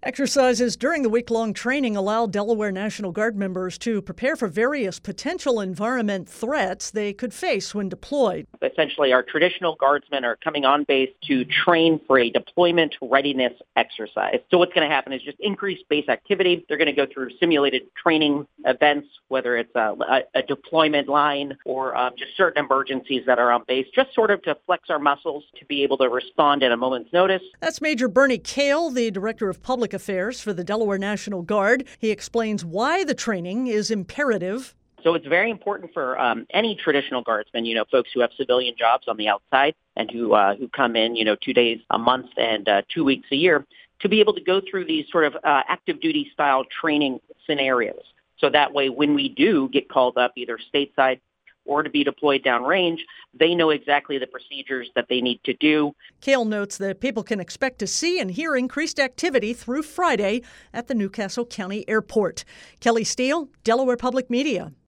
Exercises during the week-long training allow Delaware National Guard members to prepare for various potential environment threats they could face when deployed. Essentially, our traditional guardsmen are coming on base to train for a deployment readiness exercise. So what's going to happen is just increased base activity. They're going to go through simulated training events, whether it's a deployment line or just certain emergencies that are on base, just sort of to flex our muscles to be able to respond at a moment's notice. That's Major Bernie Kale, the Director of Public Affairs for the Delaware National Guard. He explains why the training is imperative. So it's very important for any traditional guardsmen, folks who have civilian jobs on the outside and who come in, 2 days a month and 2 weeks a year, to be able to go through these sort of active duty style training scenarios. So that way, when we do get called up either stateside or to be deployed downrange, they know exactly the procedures that they need to do. Kale notes that people can expect to see and hear increased activity through Friday at the Newcastle County Airport. Kelly Steele, Delaware Public Media.